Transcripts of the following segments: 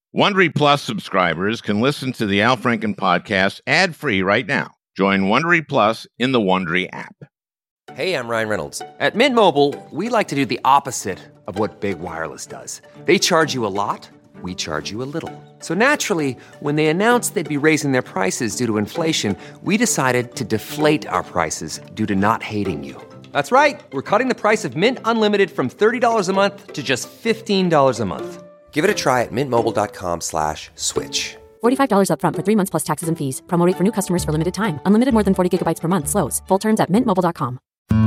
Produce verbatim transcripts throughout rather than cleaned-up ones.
Wondery Plus subscribers can listen to the Al Franken podcast ad-free right now. Join Wondery Plus in the Wondery app. Hey, I'm Ryan Reynolds. At Mint Mobile, we like to do the opposite of what Big Wireless does. They charge you a lot, we charge you a little. So naturally, when they announced they'd be raising their prices due to inflation, we decided to deflate our prices due to not hating you. That's right. We're cutting the price of Mint Unlimited from thirty dollars a month to just fifteen dollars a month. Give it a try at mintmobile.com slash switch. forty-five dollars up front for three months plus taxes and fees. Promo rate for new customers for limited time. Unlimited more than forty gigabytes per month. Slows full terms at mint mobile dot com.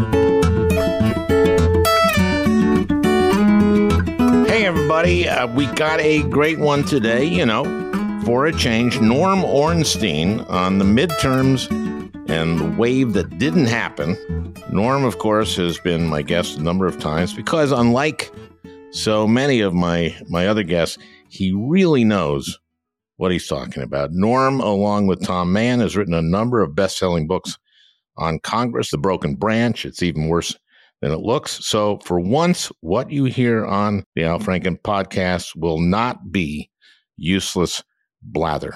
Hey, everybody. Uh, we got a great one today, you know, for a change. Norm Ornstein on the midterms and the wave that didn't happen. Norm, of course, has been my guest a number of times because unlike so many of my, my other guests, he really knows what he's talking about. Norm, along with Tom Mann, has written a number of best-selling books on Congress, The Broken Branch. It's even worse than it looks. So for once, what you hear on the Al Franken podcast will not be useless blather.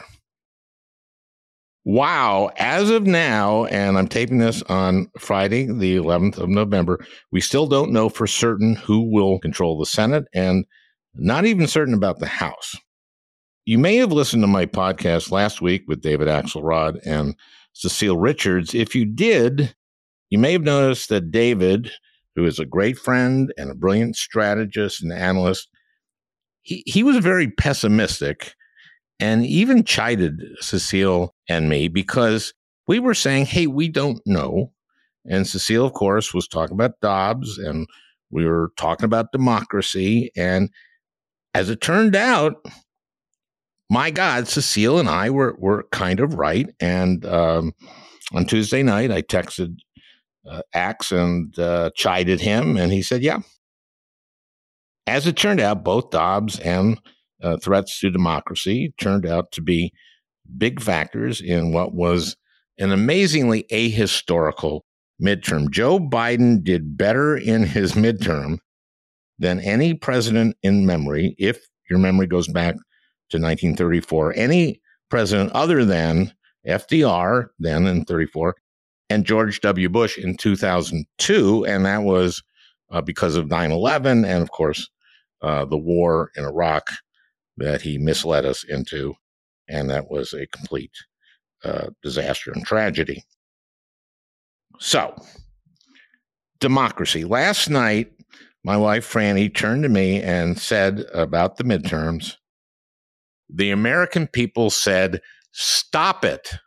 Wow. As of now, and I'm taping this on Friday, the eleventh of November, we still don't know for certain who will control the Senate and not even certain about the House. You may have listened to my podcast last week with David Axelrod and Cecile Richards. If you did, you may have noticed that David, who is a great friend and a brilliant strategist and analyst, he, he was very pessimistic and even chided Cecile and me because we were saying, hey, we don't know. And Cecile, of course, was talking about Dobbs, and we were talking about democracy. And as it turned out, my God, Cecile and I were, were kind of right. And um, on Tuesday night, I texted uh, Axe and uh, chided him, and he said, yeah. As it turned out, both Dobbs and Uh, threats to democracy turned out to be big factors in what was an amazingly ahistorical midterm. Joe Biden did better in his midterm than any president in memory, if your memory goes back to nineteen thirty-four, any president other than F D R, then in thirty-four, and George W. Bush in two thousand two, and that was uh, because of nine eleven and, of course, uh, the war in Iraq that he misled us into, and that was a complete uh, disaster and tragedy. So, democracy. Last night, my wife, Franny, turned to me and said about the midterms, the American people said, stop it.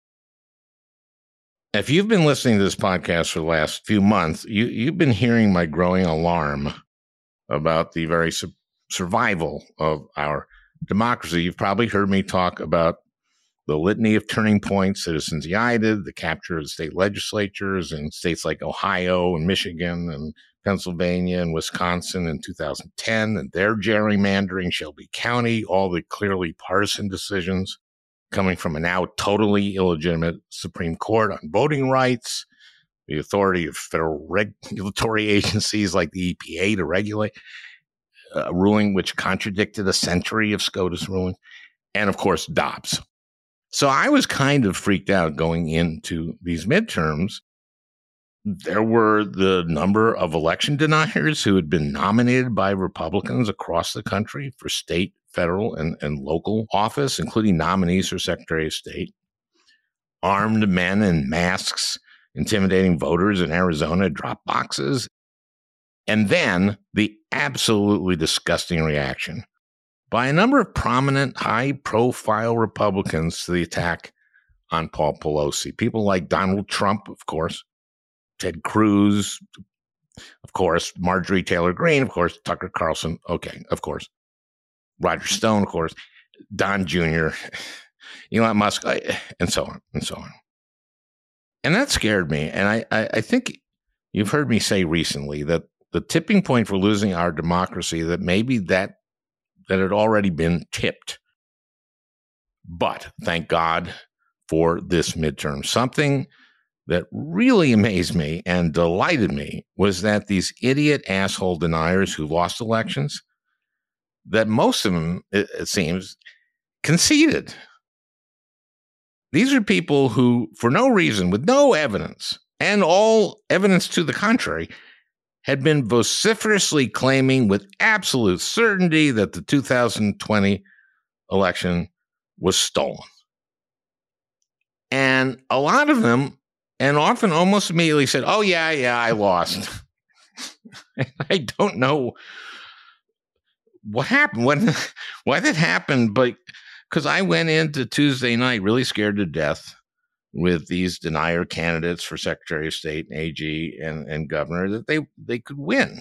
If you've been listening to this podcast for the last few months, you, you've been hearing my growing alarm about the very su- survival of our democracy. You've probably heard me talk about the litany of turning points Citizens United, the capture of the state legislatures in states like Ohio and Michigan and Pennsylvania and Wisconsin in two thousand ten, and their gerrymandering, Shelby County, all the clearly partisan decisions coming from a now totally illegitimate Supreme Court on voting rights, the authority of federal regulatory agencies like the E P A to regulate, a ruling which contradicted a century of SCOTUS ruling, and of course, Dobbs. So I was kind of freaked out going into these midterms. There were the number of election deniers who had been nominated by Republicans across the country for state, federal, and, and local office, including nominees for Secretary of State. Armed men in masks intimidating voters in Arizona at drop boxes. And then the absolutely disgusting reaction by a number of prominent, high-profile Republicans to the attack on Paul Pelosi. People like Donald Trump, of course, Ted Cruz, of course, Marjorie Taylor Greene, of course, Tucker Carlson, okay, of course, Roger Stone, of course, Don Junior, Elon Musk, and so on, and so on. And that scared me. And I, I, I think you've heard me say recently that the tipping point for losing our democracy, that maybe that that had already been tipped. But thank God for this midterm. Something that really amazed me and delighted me was that these idiot asshole deniers who lost elections, that most of them, it, it seems, conceded. These are people who, for no reason, with no evidence, and all evidence to the contrary, had been vociferously claiming with absolute certainty that the two thousand twenty election was stolen. And a lot of them, and often almost immediately said, oh, yeah, yeah, I lost. I don't know what happened, when, why that happened, but because I went into Tuesday night really scared to death with these denier candidates for Secretary of State and A G and, and governor that they, they could win.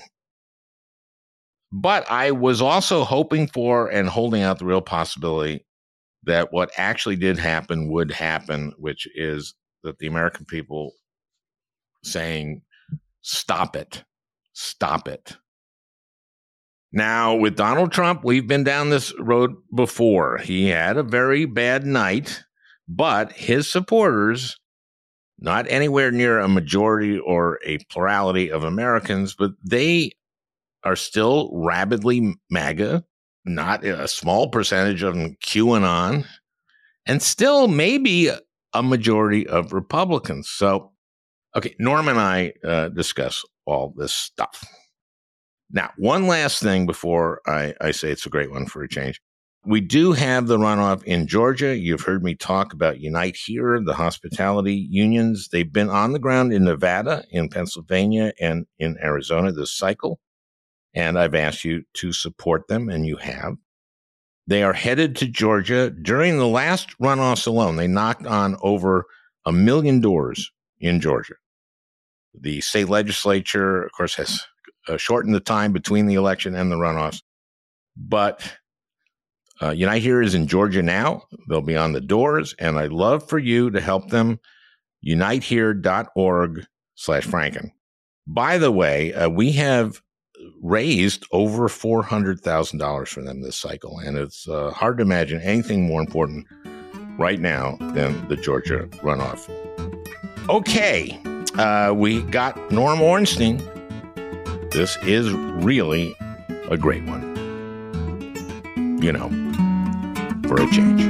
But I was also hoping for and holding out the real possibility that what actually did happen would happen, which is that the American people saying, stop it, stop it. Now, with Donald Trump, we've been down this road before. He had a very bad night, but his supporters, not anywhere near a majority or a plurality of Americans, but they are still rabidly MAGA, not a small percentage of them QAnon, and still maybe a majority of Republicans. So, okay, Norm and I uh, discuss all this stuff. Now, one last thing before I, I say it's a great one for a change. We do have the runoff in Georgia. You've heard me talk about Unite Here, the hospitality unions. They've been on the ground in Nevada, in Pennsylvania, and in Arizona this cycle. And I've asked you to support them, and you have. They are headed to Georgia. During the last runoffs alone, they knocked on over a million doors in Georgia. The state legislature, of course, has uh, shortened the time between the election and the runoffs. But uh, Unite Here is in Georgia now. They'll be on the doors, and I'd love for you to help them. unitehere.org slash Franken. By the way, uh, we have raised over four hundred thousand dollars for them this cycle, and it's uh, hard to imagine anything more important right now than the Georgia runoff. Okay, uh, we got Norm Ornstein. This is really a great one. You know, for a change.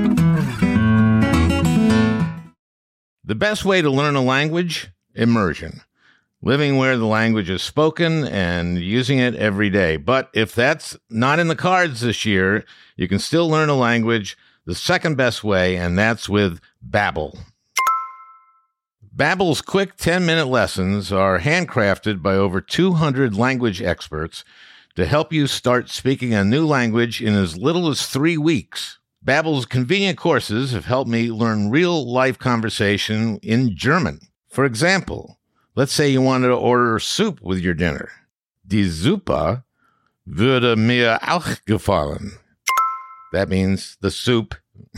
The best way to learn a language? Immersion. Living where the language is spoken and using it every day. But if that's not in the cards this year, you can still learn a language the second best way, and that's with Babbel. Babbel's quick ten-minute lessons are handcrafted by over two hundred language experts to help you start speaking a new language in as little as three weeks. Babbel's convenient courses have helped me learn real-life conversation in German. For example, let's say you wanted to order soup with your dinner. Die Suppe würde mir auch gefallen. That means the soup.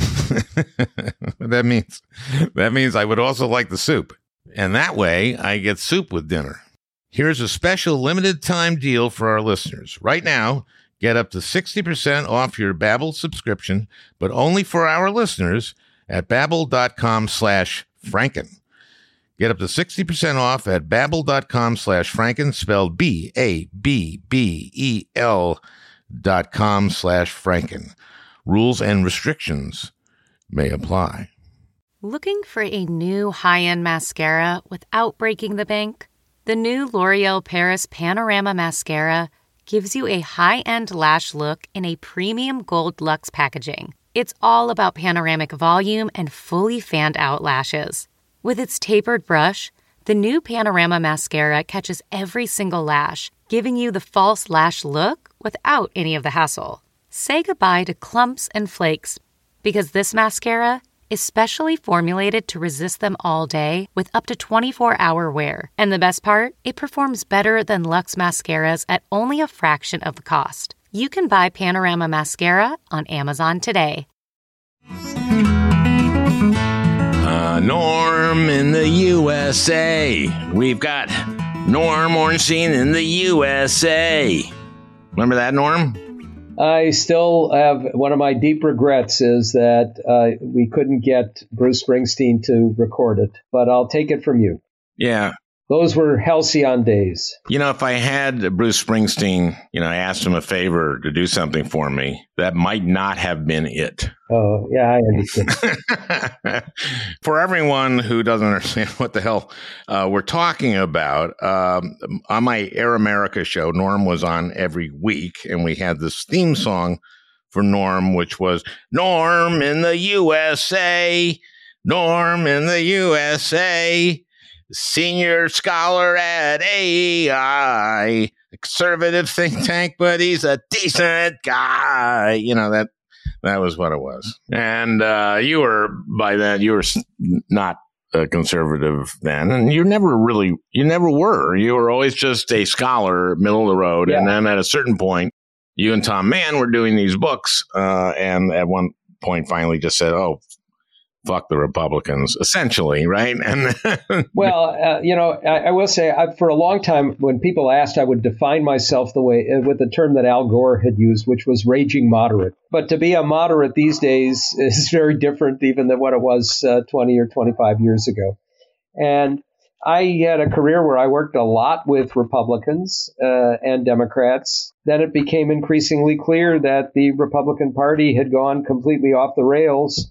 that means that means I would also like the soup. And that way, I get soup with dinner. Here's a special limited time deal for our listeners. Right now, get up to sixty percent off your Babbel subscription, but only for our listeners at babbel.com slash Franken. Get up to sixty percent off at babbel.com slash Franken, spelled B A B B E L dot com slash Franken. Rules and restrictions may apply. Looking for a new high-end mascara without breaking the bank? The new L'Oreal Paris Panorama Mascara gives you a high-end lash look in a premium gold luxe packaging. It's all about panoramic volume and fully fanned-out lashes. With its tapered brush, the new Panorama Mascara catches every single lash, giving you the false lash look without any of the hassle. Say goodbye to clumps and flakes, because this mascara is specially formulated to resist them all day with up to twenty-four hour wear. And the best part? It performs better than Luxe mascaras at only a fraction of the cost. You can buy Panorama Mascara on Amazon today. Uh, Norm in the U S A. We've got Norm Ornstein in the U S A. Remember that, Norm? I still have one of my deep regrets is that uh, we couldn't get Bruce Springsteen to record it, but I'll take it from you. Yeah. those were halcyon days. You know, if I had Bruce Springsteen, you know, I asked him a favor to do something for me, that might not have been it. Oh, yeah, I understand. For everyone who doesn't understand what the hell uh, we're talking about, um, on my Air America show, Norm was on every week, and we had this theme song for Norm, which was Norm in the U S A, Norm in the U S A. Senior scholar at A E I, a conservative think tank, but he's a decent guy. You know, that that was what it was. And uh, you were, by then, you were not a conservative then. And you never really, you never were. You were always just a scholar, middle of the road. Yeah. And then at a certain point, you and Tom Mann were doing these books. Uh, and at one point finally just said, oh, fuck the Republicans, essentially, right? And well, uh, you know, I, I will say, I, for a long time, when people asked, I would define myself the way uh, with the term that Al Gore had used, which was raging moderate. But to be a moderate these days is very different, even than what it was uh, twenty or twenty-five years ago. And I had a career where I worked a lot with Republicans uh, and Democrats. Then it became increasingly clear that the Republican Party had gone completely off the rails.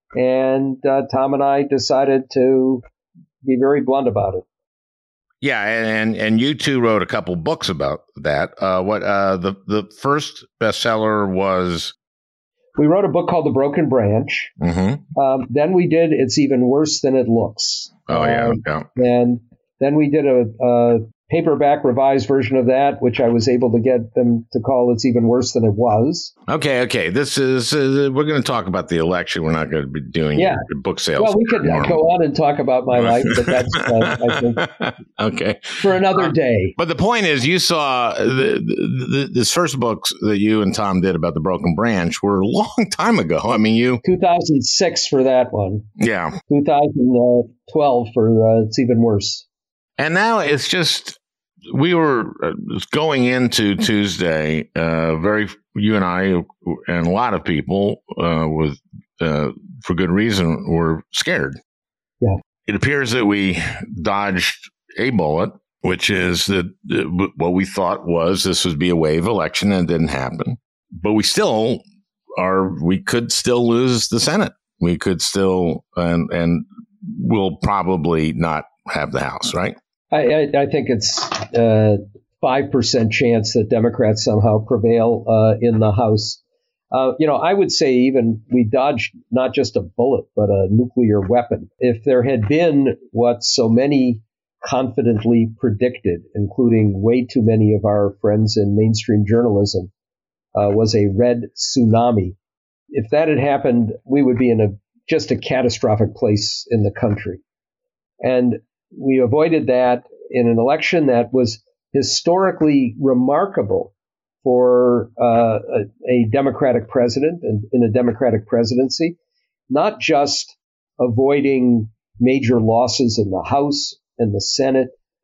And uh, Tom and I decided to be very blunt about it. Yeah, and and you two wrote a couple books about that. Uh, what uh, the the first bestseller was? We wrote a book called The Broken Branch. Mm-hmm. Um, then we did It's Even Worse Than It Looks. Oh yeah, um, yeah. And then we did a, a paperback revised version of that, which I was able to get them to call It's Even Worse Than It Was. Okay, okay. This is, uh, we're going to talk about the election. We're not going to be doing yeah. book sales. Well, we could uh, go on and talk about my life, but that's, uh, I think, okay. for another uh, day. But the point is, you saw the, the, the, this first books that you and Tom did about The Broken Branch were a long time ago. I mean, you... two thousand six for that one. Yeah. two thousand twelve for uh, It's Even Worse. And now it's just... We were going into Tuesday, uh, very, you and I and a lot of people uh, with, uh, for good reason, were scared. Yeah. It appears that we dodged a bullet, which is that uh, what we thought was this would be a wave election, and it didn't happen. But we still are, we could still lose the Senate. We could still, and, and we'll probably not have the House, right? I, I, I think it's a five percent chance that Democrats somehow prevail uh, in the House. Uh, you know, I would say even we dodged not just a bullet, but a nuclear weapon. If there had been what so many confidently predicted, including way too many of our friends in mainstream journalism, uh, was a red tsunami. If that had happened, we would be in a just a catastrophic place in the country. And we avoided that in an election that was historically remarkable for uh, a, a Democratic president and in a Democratic presidency, not just avoiding major losses in the House and the Senate,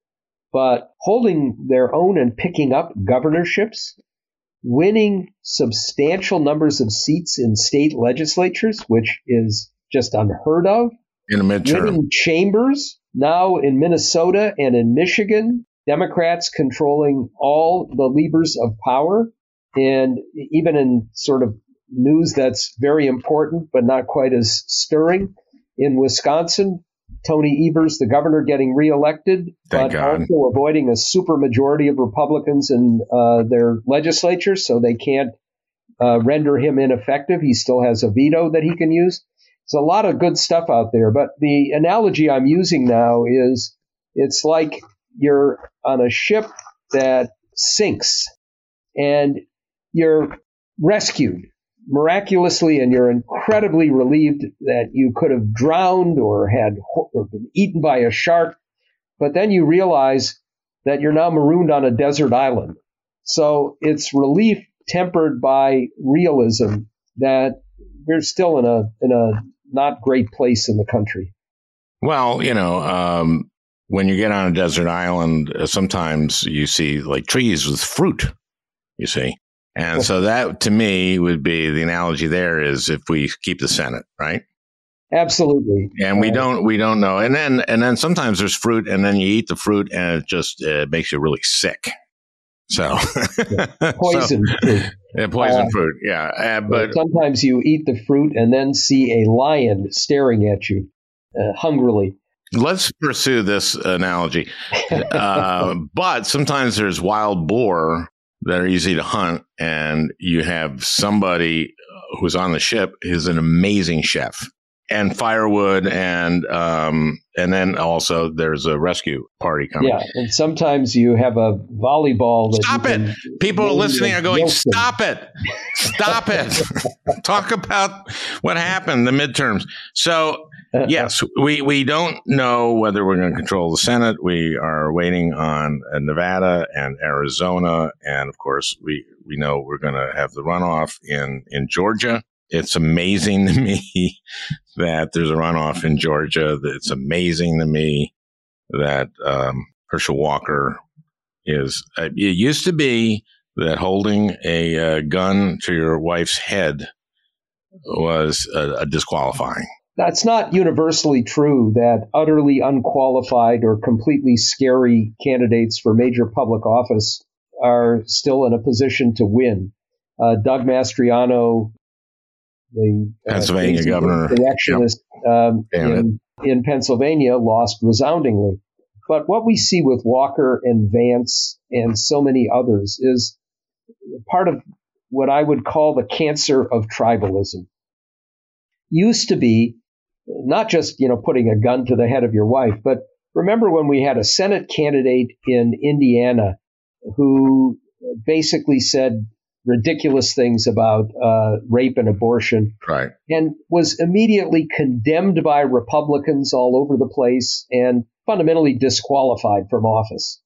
but holding their own and picking up governorships, winning substantial numbers of seats in state legislatures, which is just unheard of. In a midterm. Winning chambers. Now in Minnesota and in Michigan, Democrats controlling all the levers of power. And even in sort of news that's very important, but not quite as stirring, in Wisconsin, Tony Evers, the governor, getting reelected, Thank but God. also avoiding a supermajority of Republicans in uh, their legislature, so they can't uh, render him ineffective. He still has a veto that he can use. There's a lot of good stuff out there, but the analogy I'm using now is it's like you're on a ship that sinks and you're rescued miraculously, and you're incredibly relieved that you could have drowned or had or been eaten by a shark, but then you realize that you're now marooned on a desert island. So it's relief tempered by realism that we're still in a in a not great place in the country. Well, you know, um, when you get on a desert island, uh, sometimes you see like trees with fruit, you see. And so that to me would be the analogy there is if we keep the Senate, right? Absolutely. And we don't we don't know. And then and then sometimes there's fruit, and then you eat the fruit, and it just uh, makes you really sick. So poison so, fruit. Yeah, poison uh, fruit. Yeah, uh, but sometimes you eat the fruit and then see a lion staring at you uh, hungrily. Let's pursue this analogy. uh, but sometimes there's wild boar that are easy to hunt, and you have somebody who's on the ship who's an amazing chef, and firewood, and um, and then also there's a rescue party coming. Yeah, and sometimes you have a volleyball. That Stop it! People listening are going, "Stop it! Stop it!" Talk about what happened the midterms. So. Yes, we, we don't know whether we're going to control the Senate. We are waiting on uh, Nevada and Arizona. And, of course, we, we know we're going to have the runoff in, in Georgia. It's amazing to me that there's a runoff in Georgia. It's amazing to me that um, Herschel Walker is uh, – it used to be that holding a uh, gun to your wife's head was a, a disqualifying. That's not universally true that utterly unqualified or completely scary candidates for major public office are still in a position to win. Uh, Doug Mastriano, the uh, Pennsylvania governor, electionist yep. um, in, in Pennsylvania, lost resoundingly. But what we see with Walker and Vance and so many others is part of what I would call the cancer of tribalism. Used to be not just, you know, putting a gun to the head of your wife, but remember when we had a Senate candidate in Indiana who basically said ridiculous things about uh, rape and abortion, right, and was immediately condemned by Republicans all over the place and fundamentally disqualified from office.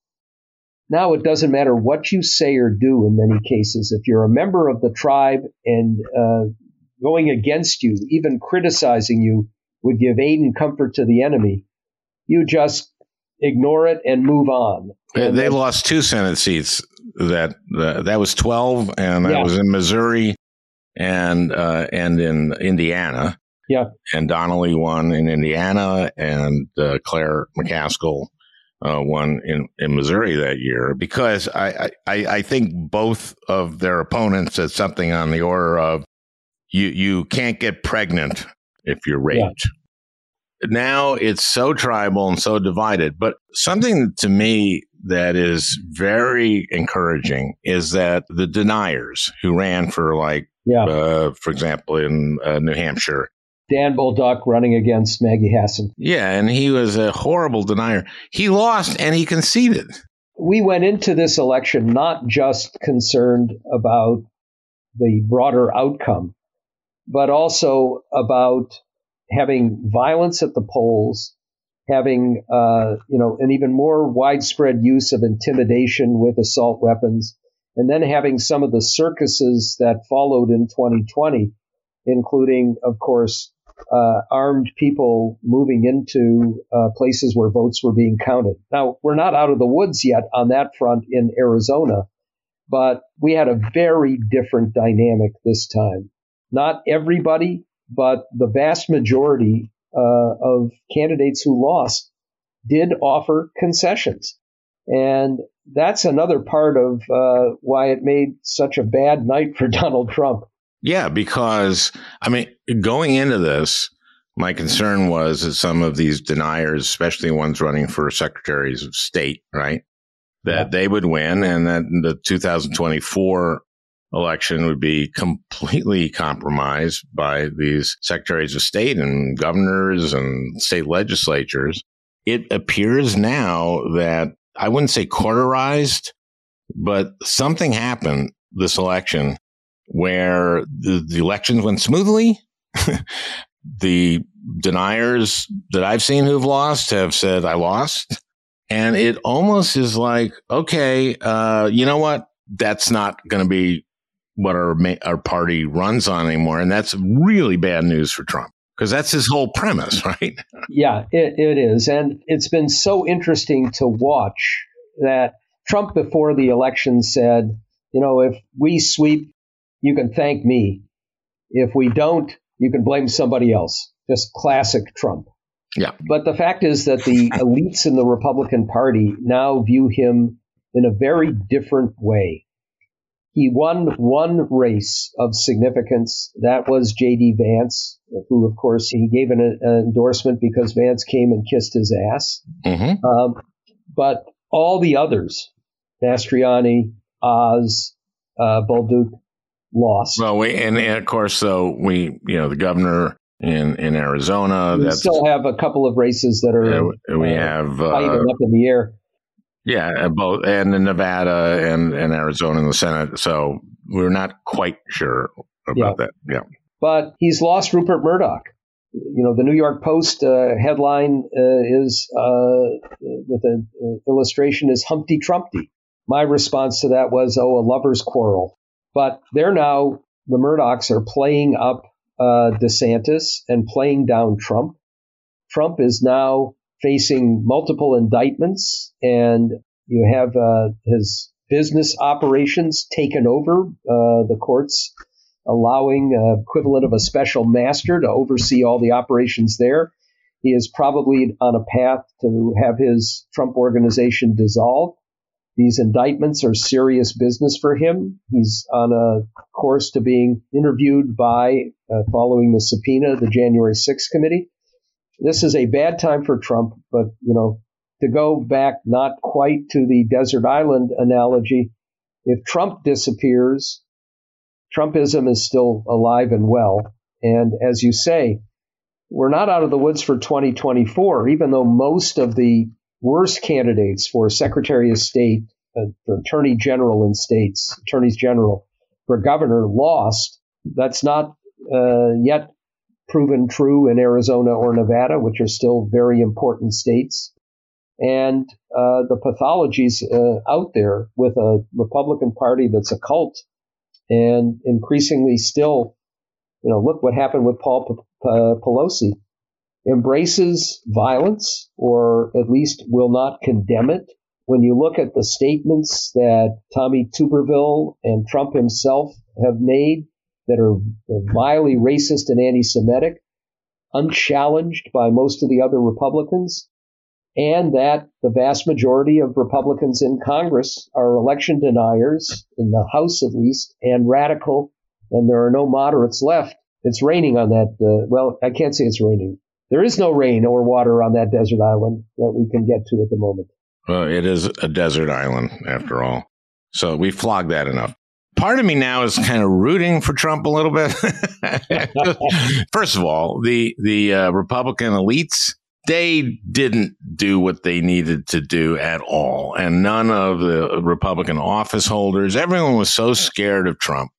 Now it doesn't matter what you say or do in many cases. If you're a member of the tribe and uh, going against you, even criticizing you, would give aid and comfort to the enemy, you just ignore it and move on. And they lost two Senate seats. That uh, that was twelve, and that yeah. was in Missouri and uh, and in Indiana. Yeah. And Donnelly won in Indiana, and uh, Claire McCaskill uh, won in, in Missouri that year. Because I, I, I think both of their opponents said something on the order of, you, you can't get pregnant if you're raped. Yeah. Now it's so tribal and so divided. But something to me that is very encouraging is that the deniers who ran for, like, yeah. uh, for example, in uh, New Hampshire, Dan Bolduc running against Maggie Hassan. Yeah, and he was a horrible denier. He lost and he conceded. We went into this election not just concerned about the broader outcome, but also about having violence at the polls, having uh, you know, an even more widespread use of intimidation with assault weapons, and then having some of the circuses that followed in twenty twenty, including, of course, uh, armed people moving into uh, places where votes were being counted. Now, we're not out of the woods yet on that front in Arizona, but we had a very different dynamic this time. Not everybody, but the vast majority uh, of candidates who lost did offer concessions. And that's another part of uh, why it made such a bad night for Donald Trump. Yeah, because, I mean, going into this, my concern was that some of these deniers, especially ones running for secretaries of state, right, that yeah. they would win, and that the two thousand twenty-four election would be completely compromised by these secretaries of state and governors and state legislatures. It appears now that, I wouldn't say cauterized, but something happened this election where the, the elections went smoothly. The deniers that I've seen who've lost have said, I lost. And it almost is like, okay, uh, you know what? That's not going to be what our, our party runs on anymore. And that's really bad news for Trump, because that's his whole premise, right? Yeah, it, it is. And it's been so interesting to watch that Trump before the election said, you know, if we sweep, you can thank me. If we don't, you can blame somebody else. just classic Trump. Yeah. But the fact is that the elites in the Republican Party now view him in a very different way. He won one race of significance. That was J D. Vance, who, of course, he gave an, an endorsement because Vance came and kissed his ass. Mm-hmm. Um, but all the others, Mastriani, Oz, uh, Bolduc, lost. Well, we, and, and of course, though, we, you know, the governor in, in Arizona. We that's, still have a couple of races that are uh, we uh, have uh, up in the air. Yeah, both, and in Nevada and, and Arizona in the Senate. So we're not quite sure about Yeah. that. Yeah. But he's lost Rupert Murdoch. You know, the New York Post uh, headline uh, is uh, with an uh, illustration is Humpty Trumpty. My response to that was, oh, a lover's quarrel. But they're now, the Murdochs are playing up uh, DeSantis and playing down Trump. Trump is now facing multiple indictments, and you have uh, his business operations taken over, uh, the courts allowing uh, equivalent of a special master to oversee all the operations there. He is probably on a path to have his Trump organization dissolved. These indictments are serious business for him. He's on a course to being interviewed by, uh, following the subpoena, the January sixth committee. This is a bad time for Trump, but, you know, to go back not quite to the desert island analogy, if Trump disappears, Trumpism is still alive and well. And as you say, we're not out of the woods for twenty twenty-four, even though most of the worst candidates for Secretary of State, uh, for Attorney General in states, Attorneys General, for governor lost. That's not uh, yet proven true in Arizona or Nevada, which are still very important states. And uh, the pathologies uh, out there with a Republican Party that's a cult, and increasingly still, you know, look what happened with Paul P- uh, Pelosi, embraces violence, or at least will not condemn it. When you look at the statements that Tommy Tuberville and Trump himself have made that are vilely racist and anti-Semitic, unchallenged by most of the other Republicans, and that the vast majority of Republicans in Congress are election deniers, in the House at least, and radical, and there are no moderates left. It's raining on that. Uh, well, I can't say it's raining. There is no rain or water on that desert island that we can get to at the moment. Well, it is a desert island, after all. So we flogged that enough. Part of me now is kind of rooting for Trump a little bit. First of all, the, the uh, Republican elites, they didn't do what they needed to do at all. And none of the Republican office holders, everyone was so scared of Trump.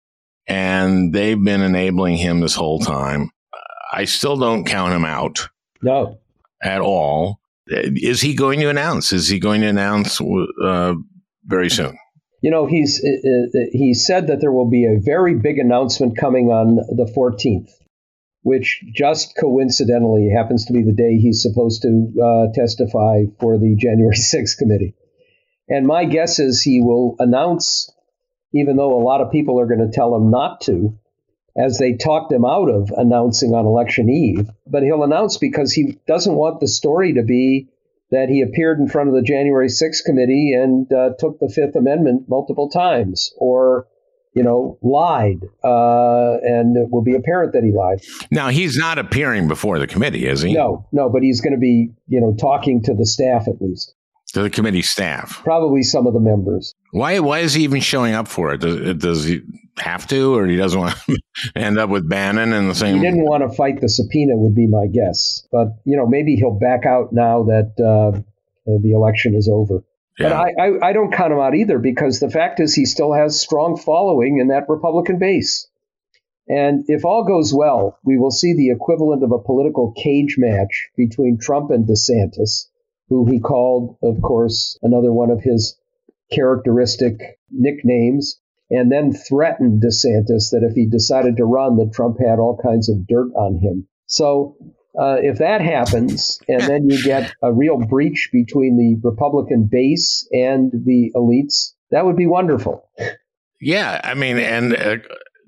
And they've been enabling him this whole time. I still don't count him out. No. At all. Is he going to announce? Is he going to announce uh, very soon? You know, he's uh, he said that there will be a very big announcement coming on the fourteenth, which just coincidentally happens to be the day he's supposed to uh, testify for the January sixth committee. And my guess is he will announce, even though a lot of people are going to tell him not to, as they talked him out of announcing on election eve. But he'll announce because he doesn't want the story to be that he appeared in front of the January sixth committee and uh, took the Fifth Amendment multiple times, or, you know, lied. Uh, and it will be apparent that he lied. Now, he's not appearing before the committee, is he? No, no, but he's going to be, you know, talking to the staff at least. To the committee staff? Probably some of the members. Why Why is he even showing up for it? Does, does he have to, or he doesn't want to end up with Bannon in the same... He didn't want to fight the subpoena, would be my guess. But, you know, maybe he'll back out now that uh, the election is over. Yeah. But I, I, I don't count him out either, because the fact is he still has strong following in that Republican base. And if all goes well, we will see the equivalent of a political cage match between Trump and DeSantis, who he called, of course, another one of his characteristic nicknames, and then threatened DeSantis that if he decided to run, that Trump had all kinds of dirt on him. So uh, if that happens, and then you get a real breach between the Republican base and the elites, that would be wonderful. Yeah, I mean, and uh,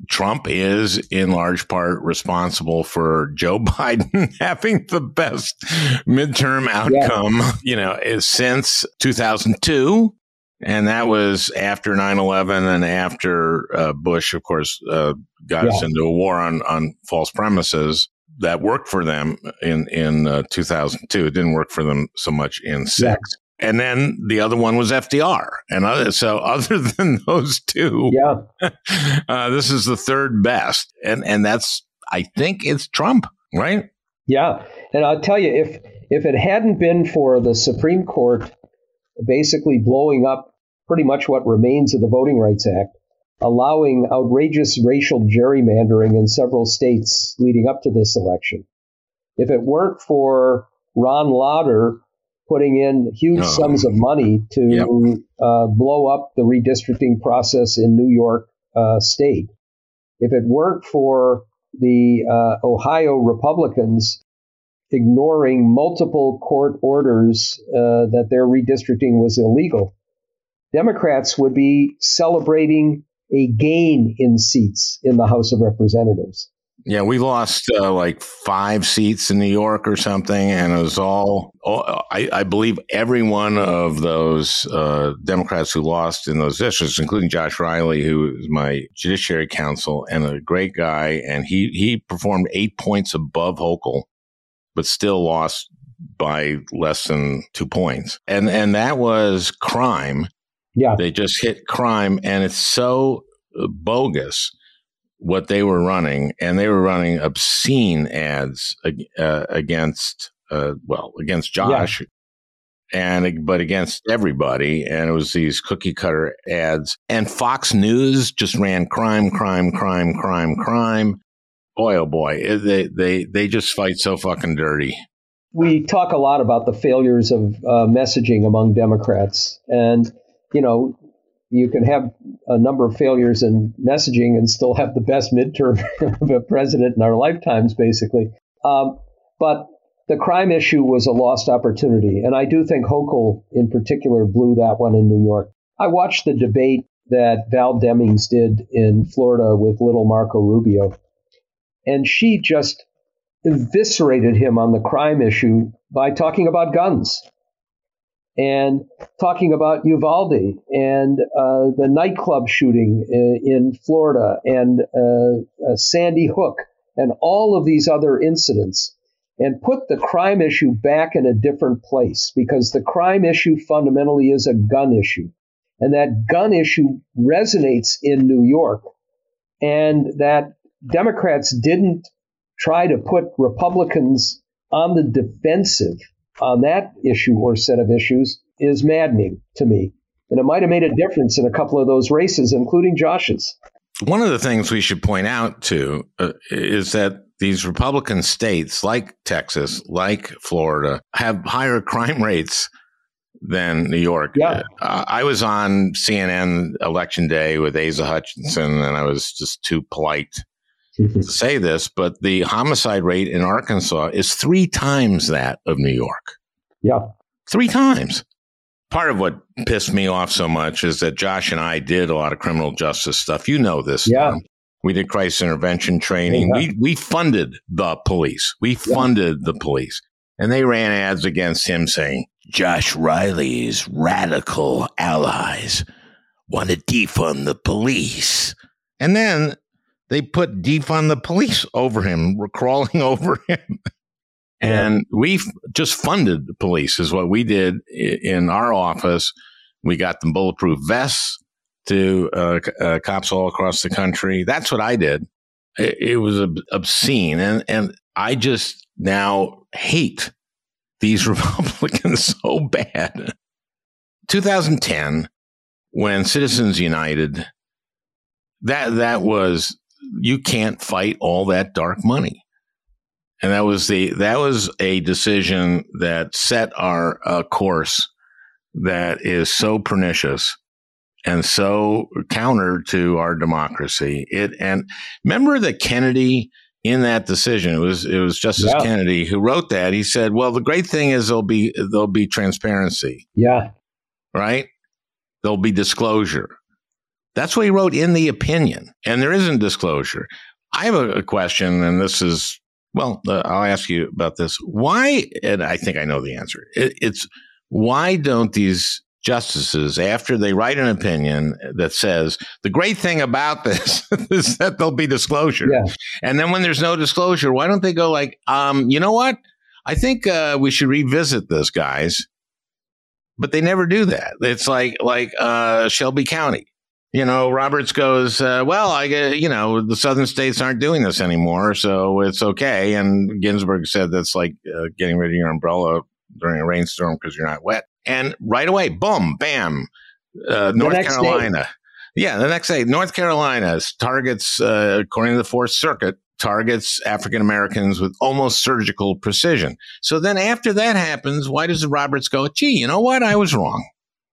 Trump is in large part responsible for Joe Biden having the best midterm outcome, yeah. you know, since two thousand two. And that was after nine eleven and after uh, Bush, of course, uh, got yeah. us into a war on, on false premises. That worked for them in, in uh, two thousand two. It didn't work for them so much in six. Yeah. And then the other one was F D R. And other, so other than those two, yeah. uh, this is the third best. And and that's, I think it's Trump, right? Yeah. And I'll tell you, if if it hadn't been for the Supreme Court basically blowing up pretty much what remains of the Voting Rights Act, allowing outrageous racial gerrymandering in several states leading up to this election, if it weren't for Ron Lauder putting in huge oh. sums of money to yep. uh, blow up the redistricting process in New York uh, State, if it weren't for the uh, Ohio Republicans ignoring multiple court orders uh, that their redistricting was illegal, Democrats would be celebrating a gain in seats in the House of Representatives. Yeah, we lost uh, like five seats in New York or something, and it was all, all I, I believe every one of those uh, Democrats who lost in those districts, including Josh Riley, who is my judiciary counsel and a great guy, and he, he performed eight points above Hochul, but still lost by less than two points. And, and that was crime. Yeah. They just hit crime, and it's so bogus what they were running, and they were running obscene ads uh, against, uh, well, against Josh, yeah. and but against everybody, and it was these cookie cutter ads. And Fox News just ran crime, crime, crime, crime, crime. Boy, oh boy, they they they just fight so fucking dirty. We talk a lot about the failures of uh, messaging among Democrats, and you know, you can have a number of failures in messaging and still have the best midterm of a president in our lifetimes, basically. Um, but the crime issue was a lost opportunity. And I do think Hochul in particular blew that one in New York. I watched the debate that Val Demings did in Florida with little Marco Rubio, and she just eviscerated him on the crime issue by talking about guns. And talking about Uvalde and uh, the nightclub shooting in, in Florida and uh, uh, Sandy Hook and all of these other incidents, and put the crime issue back in a different place, because the crime issue fundamentally is a gun issue. And that gun issue resonates in New York, and that Democrats didn't try to put Republicans on the defensive on that issue or set of issues is maddening to me. And it might have made a difference in a couple of those races, including Josh's. One of the things we should point out, too, uh, is that these Republican states like Texas, like Florida, have higher crime rates than New York. Yeah. Uh, I was on C N N Election Day with Asa Hutchinson, and I was just too polite to say this, but the homicide rate in Arkansas is three times that of New York. Yeah. Three times. Part of what pissed me off so much is that Josh and I did a lot of criminal justice stuff. You know this. Yeah. Um, we did crisis intervention training. Yeah. We we funded the police. We funded yeah. the police. And they ran ads against him saying, Josh Riley's radical allies want to defund the police. And then they put defund the police over him. We're crawling over him. And we just funded the police is what we did in our office. We got them bulletproof vests to uh, uh, cops all across the country. That's what I did. It, it was ob- obscene. And, and I just now hate these Republicans so bad. twenty ten, when Citizens United, that that was, you can't fight all that dark money. And that was the that was a decision that set our uh, course that is so pernicious and so counter to our democracy. It and remember that Kennedy in that decision, it was it was Justice yeah. Kennedy who wrote that. He said, "Well, the great thing is there'll be there'll be transparency. Yeah, right. There'll be disclosure." That's what he wrote in the opinion. And there isn't disclosure. I have a, a question, and this is, well, uh, I'll ask you about this. Why, and I think I know the answer, it, it's why don't these justices, after they write an opinion that says, the great thing about this is that there'll be disclosure. Yeah. And then when there's no disclosure, why don't they go like, um, you know what? I think uh, we should revisit this, guys. But they never do that. It's like, like uh, Shelby County. You know, Roberts goes, uh, well, I get, you know, the southern states aren't doing this anymore, so it's okay. And Ginsburg said that's like uh, getting rid of your umbrella during a rainstorm because you're not wet. And right away, boom, bam, uh, North Carolina. Day. Yeah, the next day, North Carolina targets, uh, according to the Fourth Circuit, targets African Americans with almost surgical precision. So then after that happens, why does Roberts go, gee, you know what? I was wrong.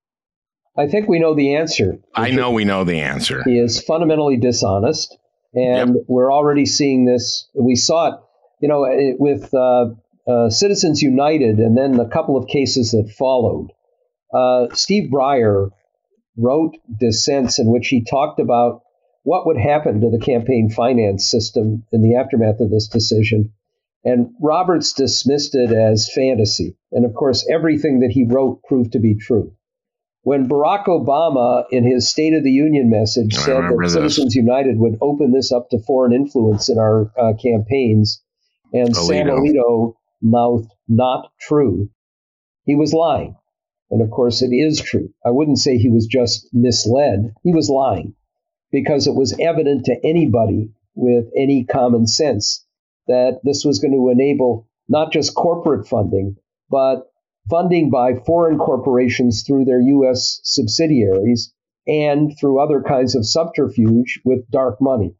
I think we know the answer. I know we know the answer. He is fundamentally dishonest, and yep. we're already seeing this. We saw it, you know, with uh, uh, Citizens United, and then a couple of cases that followed. Uh, Steve Breyer wrote dissents in which he talked about what would happen to the campaign finance system in the aftermath of this decision, and Roberts dismissed it as fantasy. And of course, everything that he wrote proved to be true. When Barack Obama, in his State of the Union message, said that this. Citizens United would open this up to foreign influence in our uh, campaigns, and Alito. Sam Alito mouthed not true, he was lying. And of course, it is true. I wouldn't say he was just misled. He was lying because it was evident to anybody with any common sense that this was going to enable not just corporate funding, but funding by foreign corporations through their U S subsidiaries and through other kinds of subterfuge with dark money.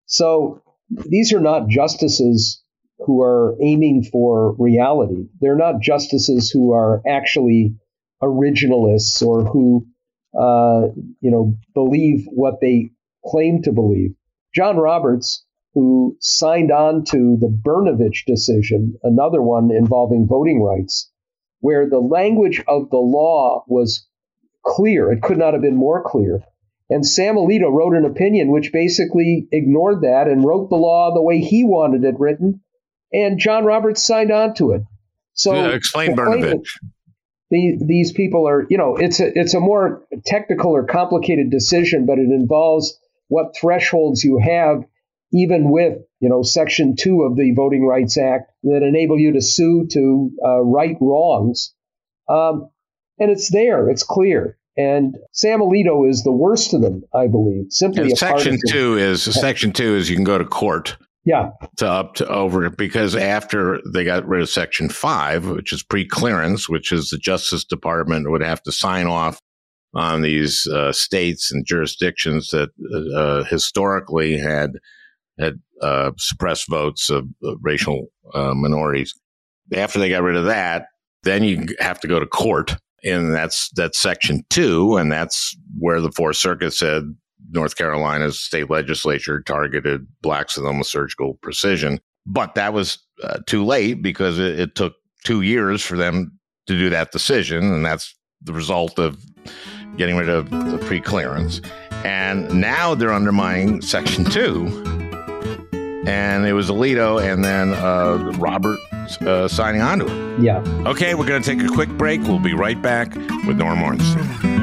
So these are not justices who are aiming for reality. They're not justices who are actually originalists or who, uh, you know, believe what they claim to believe. John Roberts, who signed on to the Brnovich decision, another one involving voting rights, where the language of the law was clear. It could not have been more clear. And Sam Alito wrote an opinion which basically ignored that and wrote the law the way he wanted it written. And John Roberts signed on to it. So yeah, explain Brnovich. The, these people are, you know, it's a, it's a more technical or complicated decision, but it involves what thresholds you have, even with, you know, Section two of the Voting Rights Act that enable you to sue to uh, right wrongs. Um, and it's there. It's clear. And Sam Alito is the worst of them, I believe. Simply a Section two is Section two is you can go to court. Yeah. To up to over because after they got rid of Section five, which is pre-clearance, which is the Justice Department would have to sign off on these uh, states and jurisdictions that uh, historically had had uh, suppressed votes of, of racial uh, minorities. After they got rid of that, then you have to go to court, and that's that's Section two, and that's where the Fourth Circuit said North Carolina's state legislature targeted blacks with almost surgical precision. But that was uh, too late because it, it took two years for them to do that decision, and that's the result of getting rid of the pre-clearance. And now they're undermining Section two. And it was Alito and then uh, Robert uh, signing on to it. Yeah. Okay, we're going to take a quick break. We'll be right back with Norm Ornstein.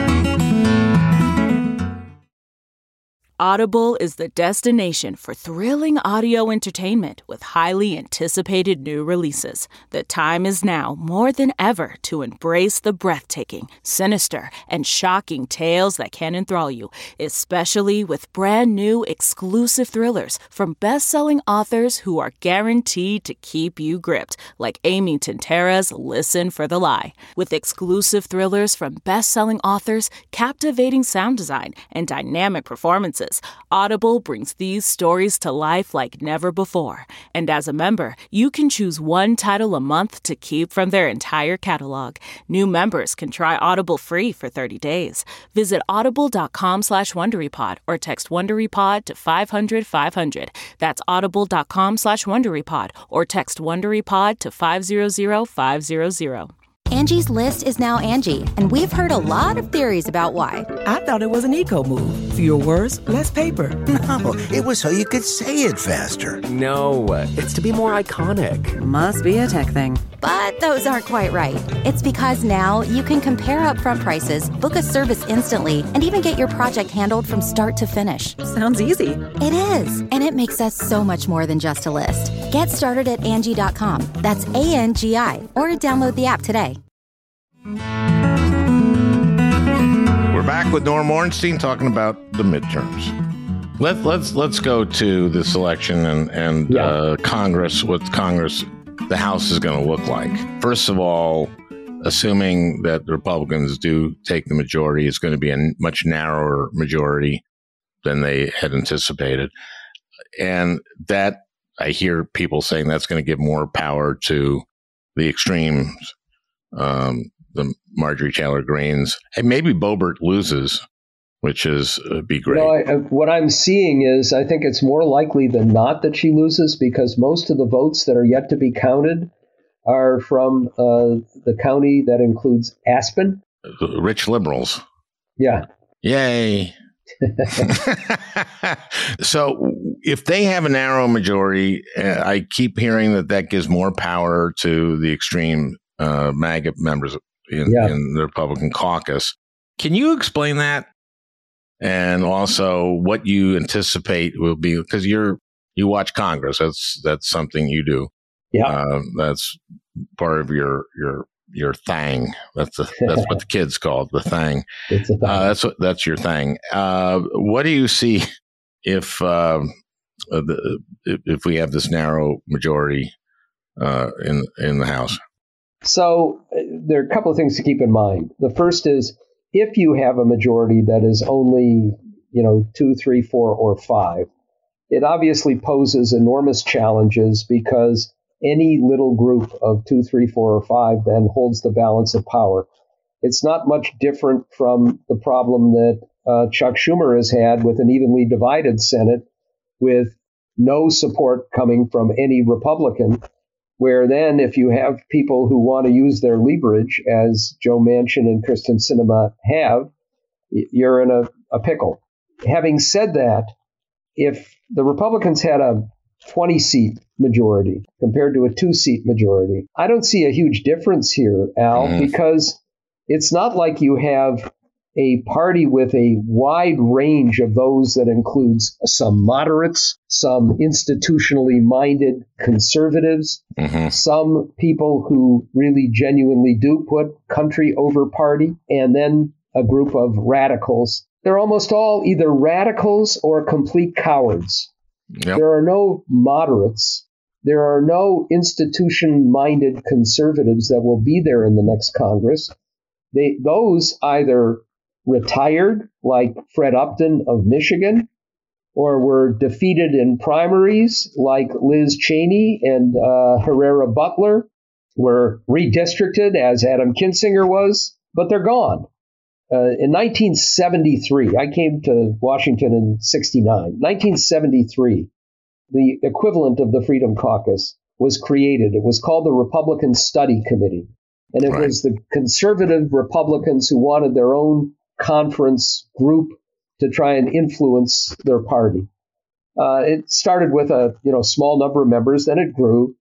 Audible is the destination for thrilling audio entertainment with highly anticipated new releases. The time is now more than ever to embrace the breathtaking, sinister, and shocking tales that can enthrall you, especially with brand new exclusive thrillers from best-selling authors who are guaranteed to keep you gripped, like Amy Tintera's Listen for the Lie. With exclusive thrillers from best-selling authors, captivating sound design, and dynamic performances, Audible brings these stories to life like never before. And as a member, you can choose one title a month to keep from their entire catalog. New members can try Audible free for thirty days. Visit audible.com slash WonderyPod or text WonderyPod to five hundred five hundred. That's audible.com slash WonderyPod or text WonderyPod to five hundred five hundred. Angie's List is now Angie, and we've heard a lot of theories about why. I thought it was an eco move. Fewer words, less paper. No, it was so you could say it faster. No, it's to be more iconic. Must be a tech thing. But those aren't quite right. It's because now you can compare upfront prices, book a service instantly, and even get your project handled from start to finish. Sounds easy. It is, and it makes us so much more than just a list. Get started at Angie dot com. That's A N G I, or download the app today. We're back with Norm Ornstein talking about the midterms. Let, let's let's go to this election and, and yeah. uh, Congress, what Congress, the House is going to look like. First of all, assuming that the Republicans do take the majority, it's going to be a much narrower majority than they had anticipated. And that, I hear people saying that's going to give more power to the extremes, um, the Marjorie Taylor Greens. And maybe Boebert loses, which is uh, be great. You know, I, what I'm seeing is I think it's more likely than not that she loses, because most of the votes that are yet to be counted are from uh, the county that includes Aspen. Rich liberals. Yeah. Yay. So if they have a narrow majority, uh, I keep hearing that that gives more power to the extreme uh, MAGA members in, yeah. in the Republican caucus. Can you explain that? And also what you anticipate will be, because you're you watch Congress. That's that's something you do. Yeah, uh, that's part of your your your thing. That's the, that's what the kids call it, the thing. It's a thing. Uh, that's what that's your thing. Uh, what do you see if uh, the, if we have this narrow majority uh, in in the House? So uh, there are a couple of things to keep in mind. The first is, if you have a majority that is only, you know, two, three, four, or five, it obviously poses enormous challenges, because any little group of two, three, four, or five then holds the balance of power. It's not much different from the problem that uh, Chuck Schumer has had with an evenly divided Senate, with no support coming from any Republican, where then if you have people who want to use their leverage, as Joe Manchin and Kyrsten Sinema have, you're in a, a pickle. Having said that, if the Republicans had a twenty-seat majority compared to a two-seat majority, I don't see a huge difference here, Al, mm. because it's not like you have a party with a wide range of those that includes some moderates, some institutionally minded conservatives, mm-hmm. some people who really genuinely do put country over party, and then a group of radicals. They're almost all either radicals or complete cowards. Yep. There are no moderates. There are no institution-minded conservatives that will be there in the next Congress. They, those either retired, like Fred Upton of Michigan, or were defeated in primaries, like Liz Cheney and uh, Herrera Butler, were redistricted, as Adam Kinzinger was, but they're gone. Uh, in nineteen seventy-three, I came to Washington in sixty-nine. nineteen seventy-three, the equivalent of the Freedom Caucus was created. It was called the Republican Study Committee. And it right. was the conservative Republicans who wanted their own conference group to try and influence their party. Uh, it started with a you know small number of members, then it grew.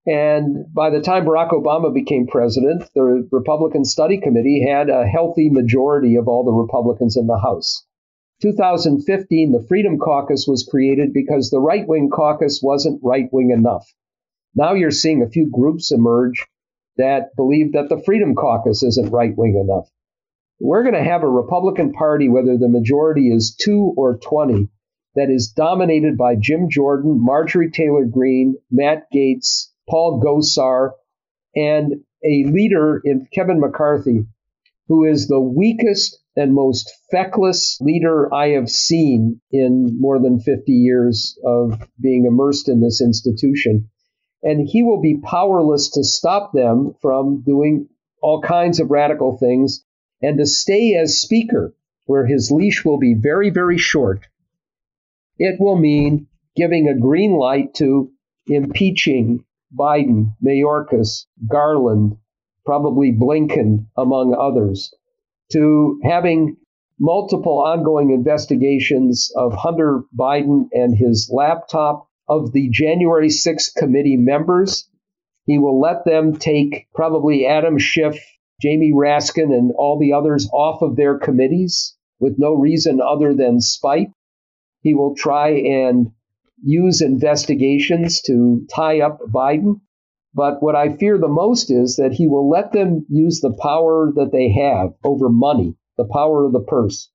And by the time Barack Obama became president, the Republican Study Committee had a healthy majority of all the Republicans in the House. two thousand fifteen, the Freedom Caucus was created because the right-wing caucus wasn't right-wing enough. Now you're seeing a few groups emerge that believe that the Freedom Caucus isn't right-wing enough. We're going to have a Republican Party, whether the majority is two or twenty, that is dominated by Jim Jordan, Marjorie Taylor Greene, Matt Gaetz, Paul Gosar, and a leader in Kevin McCarthy, who is the weakest and most feckless leader I have seen in more than fifty years of being immersed in this institution. And he will be powerless to stop them from doing all kinds of radical things, and to stay as Speaker, where his leash will be very, very short. It will mean giving a green light to impeaching Biden, Mayorkas, Garland, probably Blinken, among others, to having multiple ongoing investigations of Hunter Biden and his laptop, of the January sixth committee members. He will let them take probably Adam Schiff, Jamie Raskin, and all the others off of their committees with no reason other than spite. He will try and use investigations to tie up Biden. But what I fear the most is that he will let them use the power that they have over money, the power of the purse,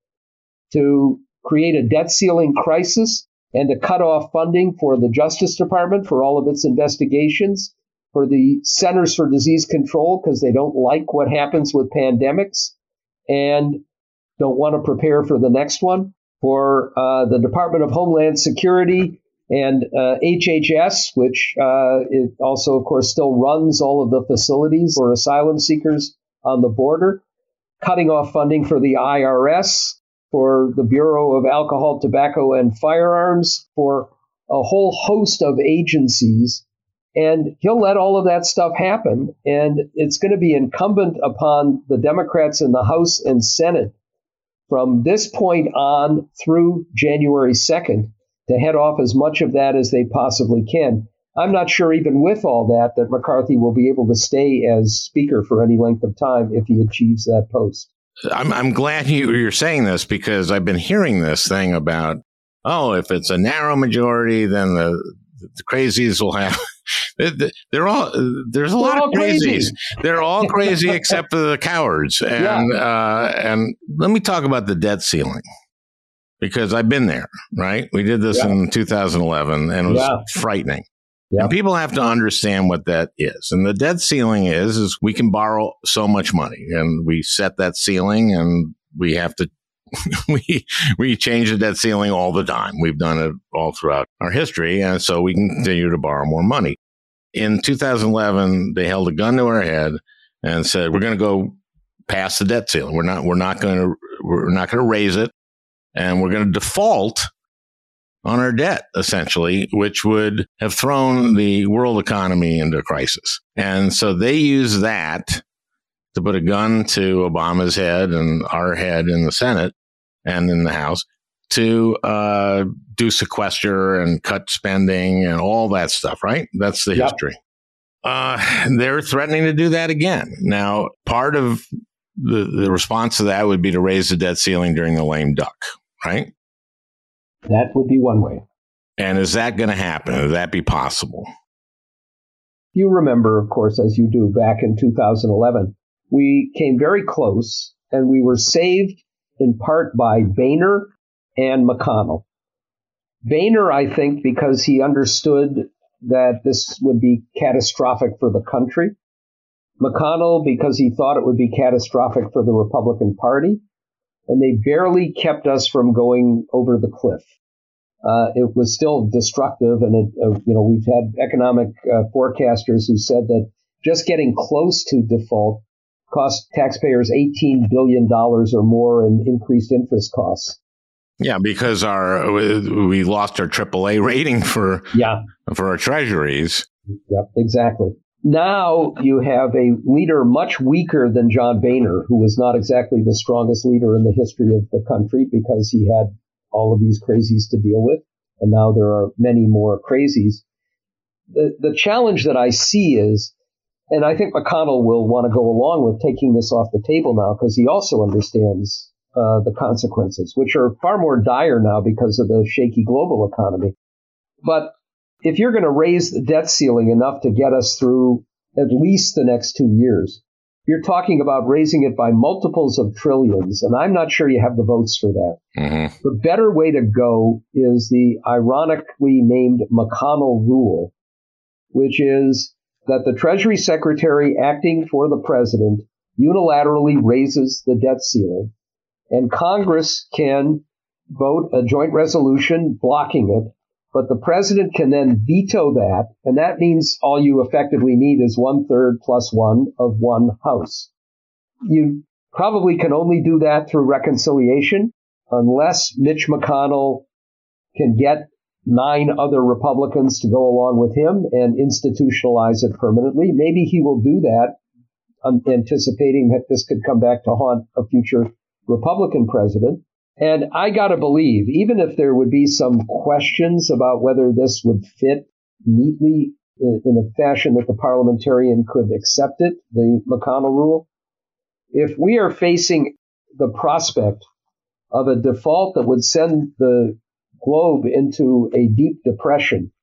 to create a debt ceiling crisis and to cut off funding for the Justice Department for all of its investigations, for the Centers for Disease Control because they don't like what happens with pandemics and don't want to prepare for the next one, for uh, the Department of Homeland Security and uh, H H S, which uh, it also, of course, still runs all of the facilities for asylum seekers on the border, cutting off funding for the I R S, for the Bureau of Alcohol, Tobacco, and Firearms, for a whole host of agencies. And he'll let all of that stuff happen. And it's going to be incumbent upon the Democrats in the House and Senate from this point on through January second to head off as much of that as they possibly can. I'm not sure even with all that that McCarthy will be able to stay as Speaker for any length of time if he achieves that post. I'm, I'm glad you, you're saying this because I've been hearing this thing about, oh, if it's a narrow majority, then the, the crazies will have. They're all there's a They're lot all of crazies. crazy. They're all crazy except for the cowards. And Yeah. uh, and let me talk about the debt ceiling because I've been there. Right, we did this Yeah. in two thousand eleven, and it was Yeah. frightening. Yeah. And people have to understand what that is. And the debt ceiling is, is we can borrow so much money and we set that ceiling and we have to, we, we change the debt ceiling all the time. We've done it all throughout our history. And so we can continue to borrow more money. In two thousand eleven, they held a gun to our head and said, we're going to go past the debt ceiling. We're not, we're not going to, we're not going to raise it and we're going to default on our debt, essentially, which would have thrown the world economy into crisis. And so they use that to put a gun to Obama's head and our head in the Senate and in the House to uh, do sequester and cut spending and all that stuff, right? That's the Yep. history. Uh, they're threatening to do that again. Now, part of the, the response to that would be to raise the debt ceiling during the lame duck, right? That would be one way. And is that going to happen? Would that be possible? You remember, of course, as you do, back in two thousand eleven, we came very close and we were saved in part by Boehner and McConnell. Boehner, I think, because he understood that this would be catastrophic for the country. McConnell, because he thought it would be catastrophic for the Republican Party. And they barely kept us from going over the cliff. Uh, it was still destructive, and it, uh, you know we've had economic uh, forecasters who said that just getting close to default cost taxpayers eighteen billion dollars or more in increased interest costs. Yeah, because our we lost our triple A rating for yeah for our treasuries. Yep, exactly. Now you have a leader much weaker than John Boehner, who was not exactly the strongest leader in the history of the country because he had all of these crazies to deal with. And now there are many more crazies. The, the challenge that I see is, and I think McConnell will want to go along with taking this off the table now because he also understands uh, the consequences, which are far more dire now because of the shaky global economy. But if you're going to raise the debt ceiling enough to get us through at least the next two years, you're talking about raising it by multiples of trillions, and I'm not sure you have the votes for that. Mm-hmm. The better way to go is the ironically named McConnell rule, which is that the Treasury Secretary acting for the president unilaterally raises the debt ceiling, and Congress can vote a joint resolution blocking it. But the president can then veto that, and that means all you effectively need is one third plus one of one house. You probably can only do that through reconciliation unless Mitch McConnell can get nine other Republicans to go along with him and institutionalize it permanently. Maybe he will do that um, anticipating that this could come back to haunt a future Republican president. And I got to believe, even if there would be some questions about whether this would fit neatly in, in a fashion that the parliamentarian could accept it, the McConnell rule, if we are facing the prospect of a default that would send the globe into a deep depression,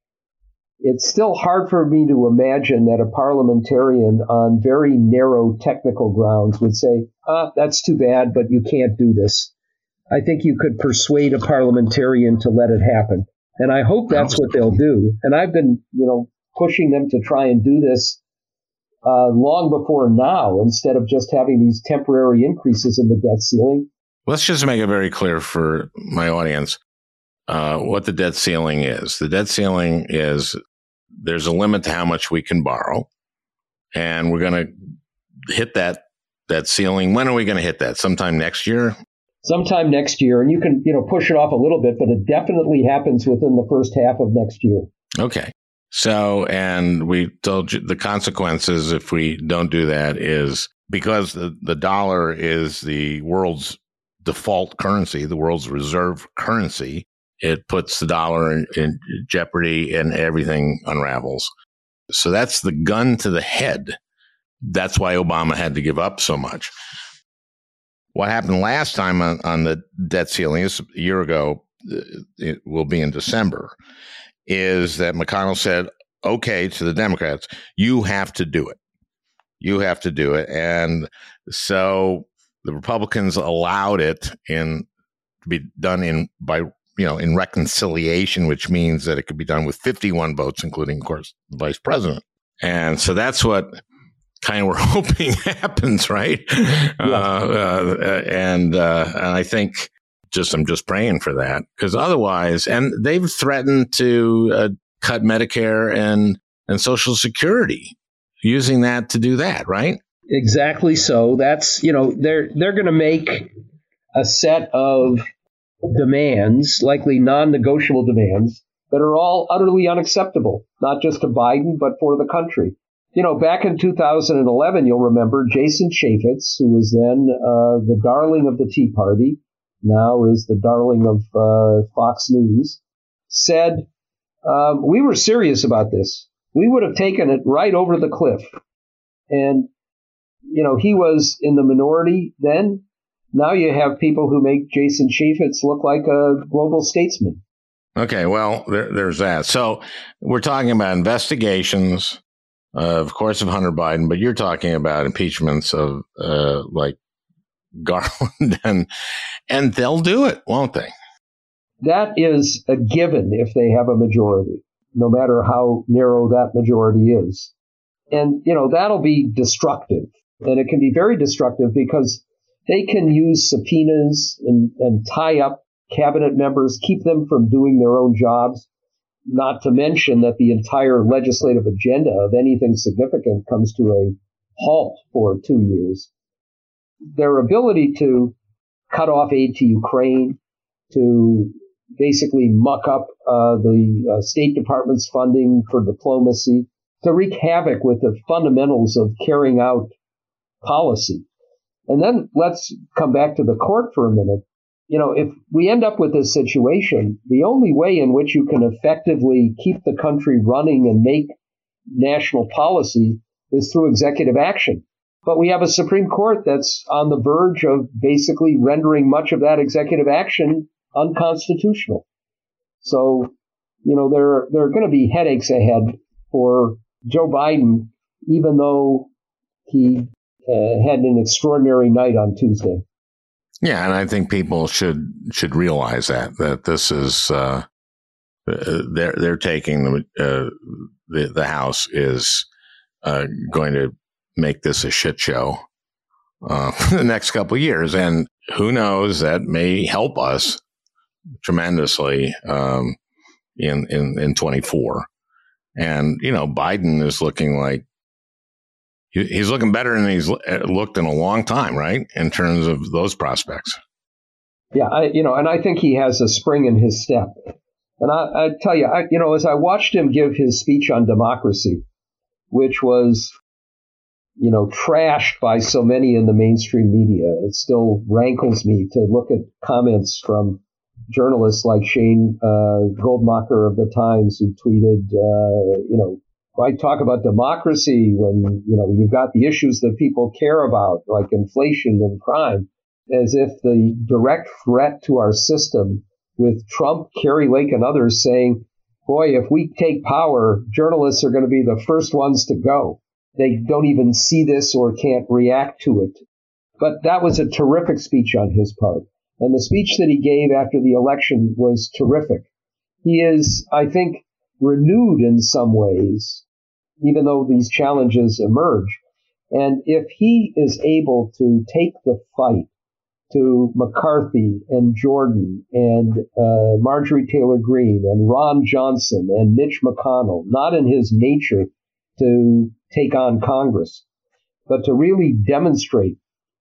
it's still hard for me to imagine that a parliamentarian on very narrow technical grounds would say, ah, that's too bad, but you can't do this. I think you could persuade a parliamentarian to let it happen. And I hope that's what they'll do. And I've been, you know, pushing them to try and do this uh, long before now, instead of just having these temporary increases in the debt ceiling. Let's just make it very clear for my audience uh, what the debt ceiling is. The debt ceiling is there's a limit to how much we can borrow, and we're going to hit that that ceiling. When are we going to hit that? Sometime next year? Sometime next year, and you can, you know, push it off a little bit, but it definitely happens within the first half of next year. Okay. So, and we told you the consequences if we don't do that is because the, the dollar is the world's default currency, the world's reserve currency, it puts the dollar in, in jeopardy and everything unravels. So that's the gun to the head. That's why Obama had to give up so much. What happened last time on, on the debt ceiling, is a year ago, it will be in December, is that McConnell said, okay, to the Democrats, you have to do it. You have to do it. And so the Republicans allowed it in to be done in by, you know, in reconciliation, which means that it could be done with fifty-one votes, including, of course, the vice president. And so that's what kind of we're hoping happens, right? Yeah. Uh, uh, and uh, and I think just I'm just praying for that, because otherwise, and they've threatened to uh, cut Medicare and and Social Security, using that to do that, right? Exactly. So that's, you know, they're they're going to make a set of demands, likely non-negotiable demands, that are all utterly unacceptable, not just to Biden, but for the country. You know, back in two thousand eleven, you'll remember Jason Chaffetz, who was then uh, the darling of the Tea Party, now is the darling of uh, Fox News, said, um, we were serious about this. We would have taken it right over the cliff. And, you know, he was in the minority then. Now you have people who make Jason Chaffetz look like a global statesman. Okay, well, there, there's that. So we're talking about investigations, Uh, of course, of Hunter Biden, but you're talking about impeachments of uh, like Garland, and and they'll do it, won't they? That is a given if they have a majority, no matter how narrow that majority is. And, you know, that'll be destructive. And it can be very destructive because they can use subpoenas and, and tie up cabinet members, keep them from doing their own jobs. Not to mention that the entire legislative agenda of anything significant comes to a halt for two years. Their ability to cut off aid to Ukraine, to basically muck up uh, the uh, State Department's funding for diplomacy, to wreak havoc with the fundamentals of carrying out policy. And then let's come back to the court for a minute. You know, if we end up with this situation, the only way in which you can effectively keep the country running and make national policy is through executive action. But we have a Supreme Court that's on the verge of basically rendering much of that executive action unconstitutional. So, you know, there, there are going to be headaches ahead for Joe Biden, even though he uh, had an extraordinary night on Tuesday. Yeah, and I think people should should realize that that this is uh, they're they're taking the uh, the the House is uh, going to make this a shit show uh, for the next couple of years, and who knows, that may help us tremendously um, in in in twenty-four. And you know, Biden is looking like he's looking better than he's looked in a long time, right? In terms of those prospects. Yeah, I, you know, and I think he has a spring in his step. And I, I tell you, I, you know, as I watched him give his speech on democracy, which was you know, trashed by so many in the mainstream media. It still rankles me to look at comments from journalists like Shane uh, Goldmacher of the Times, who tweeted, uh, you know, why talk about democracy when, you know, you've got the issues that people care about, like inflation and crime, as if the direct threat to our system with Trump, Kerry Lake, and others saying, boy, if we take power, journalists are going to be the first ones to go. They don't even see this or can't react to it. But that was a terrific speech on his part. And the speech that he gave after the election was terrific. He is, I think, renewed in some ways, even though these challenges emerge. And if he is able to take the fight to McCarthy and Jordan and uh, Marjorie Taylor Greene and Ron Johnson and Mitch McConnell, not in his nature to take on Congress, but to really demonstrate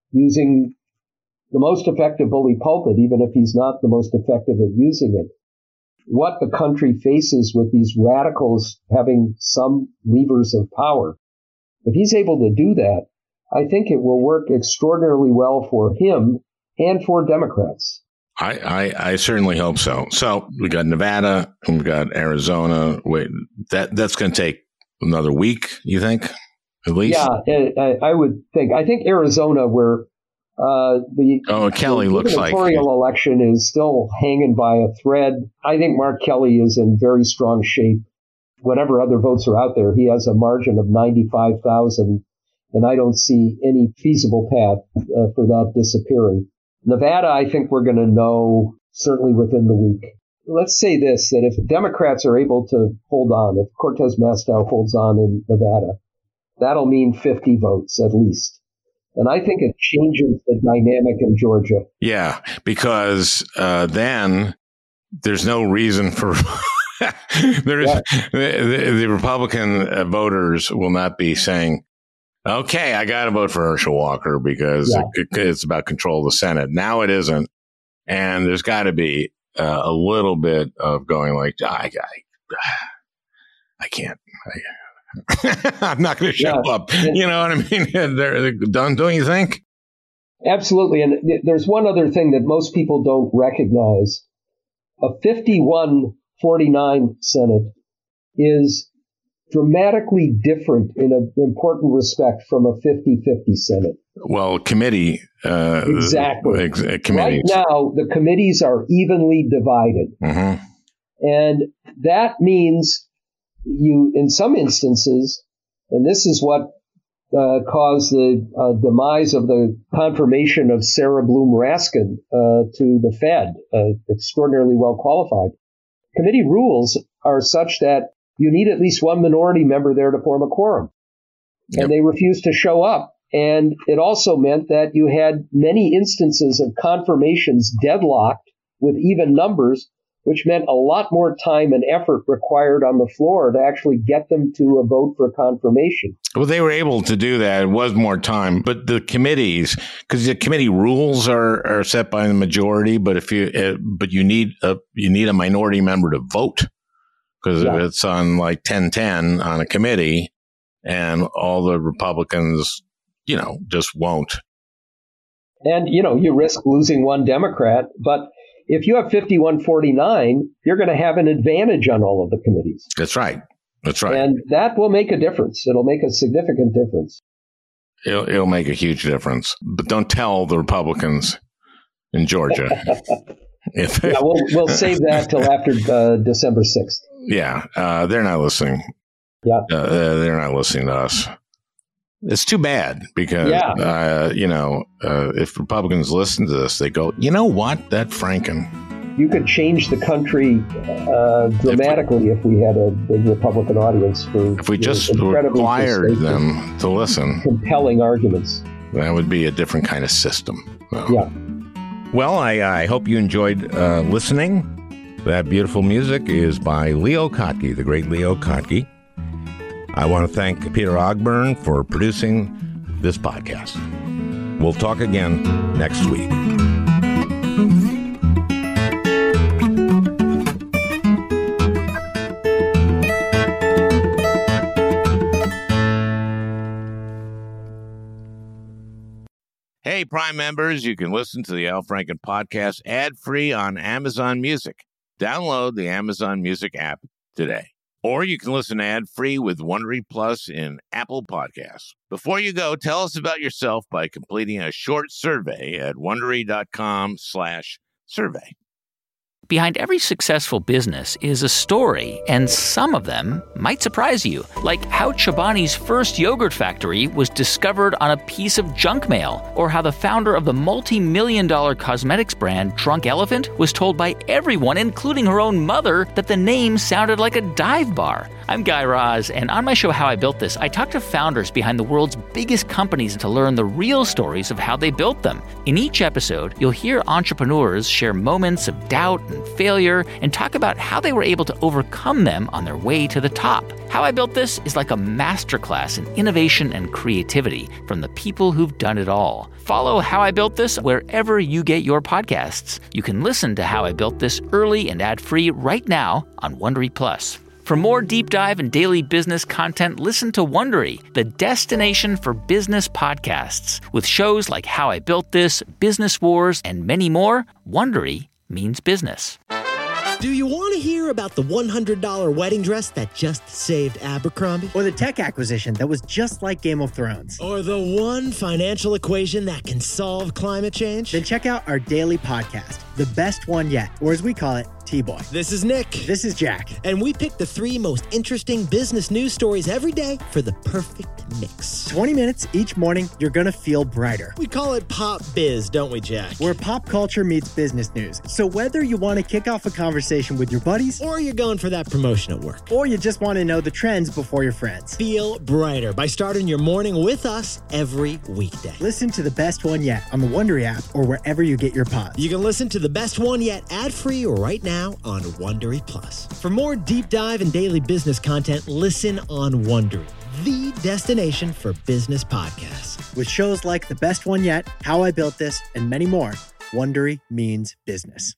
using the most effective bully pulpit, even if he's not the most effective at using it, what the country faces with these radicals having some levers of power. If he's able to do that, I think it will work extraordinarily well for him and for Democrats. I, I, I certainly hope so. So we got Nevada and we got Arizona. Wait, that that's going to take another week, you think, at least? Yeah, I, I would think. I think Arizona, where uh, the, oh, Kelly the looks like gubernatorial election is still hanging by a thread. I think Mark Kelly is in very strong shape. Whatever other votes are out there, he has a margin of ninety-five thousand, and I don't see any feasible path uh, for that disappearing. Nevada, I think we're going to know certainly within the week. Let's say this, that if Democrats are able to hold on, if Cortez Masto holds on in Nevada, that'll mean fifty votes at least. And I think it changes the dynamic in Georgia. Yeah, because uh, then there's no reason for there's yeah. the, the Republican voters will not be saying, okay, I got to vote for Herschel Walker because yeah. it, it's about control of the Senate. Now it isn't. And there's got to be uh, a little bit of going like, I, I, I can't. I, I'm not going to show yeah. up. You know what I mean? They're, they're done, don't you think? Absolutely. And there's one other thing that most people don't recognize. A fifty-one forty-nine Senate is dramatically different in an important respect from a fifty-fifty Senate. Well, committee. Uh, exactly. Ex- committees. Right now, the committees are evenly divided. Mm-hmm. And that means you, in some instances, and this is what uh, caused the uh, demise of the confirmation of Sarah Bloom Raskin uh, to the Fed, uh, extraordinarily well qualified. Committee rules are such that you need at least one minority member there to form a quorum. Yep. And they refused to show up. And it also meant that you had many instances of confirmations deadlocked with even numbers, which meant a lot more time and effort required on the floor to actually get them to a vote for confirmation. Well, they were able to do that. It was more time. But the committees, because the committee rules are, are set by the majority, but if you uh, but you need a you need a minority member to vote. Because yeah. if it's on like ten ten on a committee and all the Republicans, you know, just won't. And, you know, you risk losing one Democrat. But if you have fifty-one forty-nine, you're going to have an advantage on all of the committees. That's right. That's right. And that will make a difference. It'll make a significant difference. It'll, it'll make a huge difference. But don't tell the Republicans in Georgia. if yeah, we'll, we'll save that till after uh, December sixth. Yeah, uh, they're not listening. Yeah, uh, they're not listening to us. It's too bad because, yeah. uh, you know, uh, if Republicans listen to this, they go, you know what, that Franken. You could change the country uh, dramatically if we, if we had a big Republican audience. For If we just required them to listen. Compelling arguments. That would be a different kind of system. So. Yeah. Well, I, I hope you enjoyed uh, listening. That beautiful music is by Leo Kottke, the great Leo Kottke. I want to thank Peter Ogburn for producing this podcast. We'll talk again next week. Hey, Prime members, you can listen to the Al Franken podcast ad-free on Amazon Music. Download the Amazon Music app today. Or you can listen ad-free with Wondery Plus in Apple Podcasts. Before you go, tell us about yourself by completing a short survey at Wondery.com slash survey. Behind every successful business is a story, and some of them might surprise you, like how Chobani's first yogurt factory was discovered on a piece of junk mail, or how the founder of the multi-million dollar cosmetics brand Drunk Elephant was told by everyone, including her own mother, that the name sounded like a dive bar. I'm Guy Raz, and on my show How I Built This, I talk to founders behind the world's biggest companies to learn the real stories of how they built them. In each episode, you'll hear entrepreneurs share moments of doubt and failure and talk about how they were able to overcome them on their way to the top. How I Built This is like a masterclass in innovation and creativity from the people who've done it all. Follow How I Built This wherever you get your podcasts. You can listen to How I Built This early and ad-free right now on Wondery Plus. For more deep dive and daily business content, listen to Wondery, the destination for business podcasts. With shows like How I Built This, Business Wars, and many more, Wondery means business. Do you want to hear about the one hundred dollars wedding dress that just saved Abercrombie? Or the tech acquisition that was just like Game of Thrones? Or the one financial equation that can solve climate change? Then check out our daily podcast, The Best One Yet, or as we call it, T-Boy. This is Nick. This is Jack. And we pick the three most interesting business news stories every day for the perfect mix. twenty minutes each morning, you're going to feel brighter. We call it Pop Biz, don't we, Jack? Where pop culture meets business news. So whether you want to kick off a conversation with your buddies, or you're going for that promotion at work, or you just want to know the trends before your friends, feel brighter by starting your morning with us every weekday. Listen to The Best One Yet on the Wondery app or wherever you get your pods. You can listen to The Best One Yet ad-free right now on Wondery Plus. For more deep dive and daily business content, listen on Wondery, the destination for business podcasts. With shows like The Best One Yet, How I Built This, and many more, Wondery means business.